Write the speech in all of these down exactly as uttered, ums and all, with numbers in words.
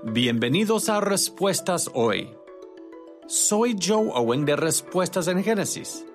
Bienvenidos a Respuestas Hoy. Soy Joe Owen de Respuestas en Génesis.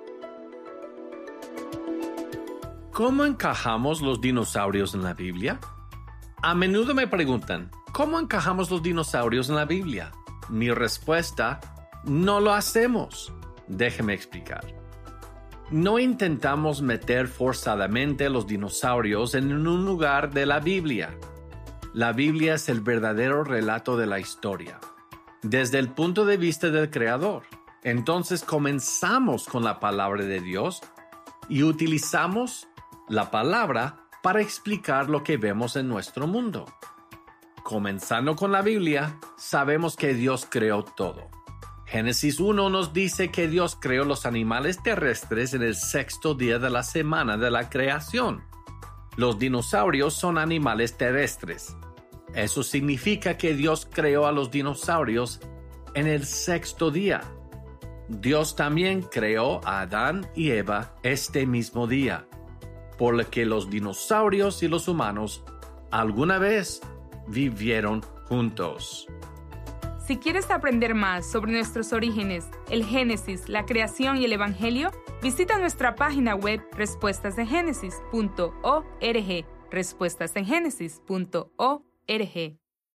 ¿Cómo encajamos los dinosaurios en la Biblia? A menudo me preguntan, ¿cómo encajamos los dinosaurios en la Biblia? Mi respuesta, no lo hacemos. Déjeme explicar. No intentamos meter forzadamente los dinosaurios en un lugar de la Biblia. La Biblia es el verdadero relato de la historia, desde el punto de vista del Creador. Entonces comenzamos con la palabra de Dios y utilizamos la palabra para explicar lo que vemos en nuestro mundo. Comenzando con la Biblia, sabemos que Dios creó todo. Génesis uno nos dice que Dios creó los animales terrestres en el sexto día de la semana de la creación. Los dinosaurios son animales terrestres. Eso significa que Dios creó a los dinosaurios en el sexto día. Dios también creó a Adán y Eva este mismo día, por lo que los dinosaurios y los humanos alguna vez vivieron juntos. Si quieres aprender más sobre nuestros orígenes, el Génesis, la creación y el Evangelio, visita nuestra página web respuestas en génesis punto org, respuestas en génesis punto org.